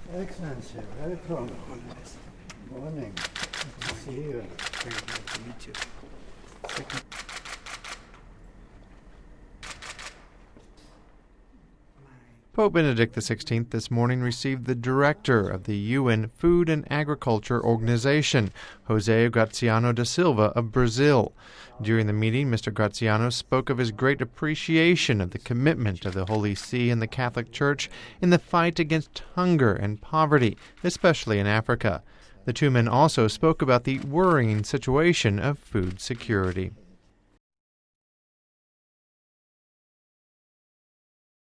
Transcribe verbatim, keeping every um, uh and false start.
Excellency, welcome. Morning. Good to see you. Very glad to meet you. Second. Pope Benedict the sixteenth this morning received the director of the U N Food and Agriculture Organization, José Graziano da Silva of Brazil. During the meeting, Mister Graziano spoke of his great appreciation of the commitment of the Holy See and the Catholic Church in the fight against hunger and poverty, especially in Africa. The two men also spoke about the worrying situation of food security.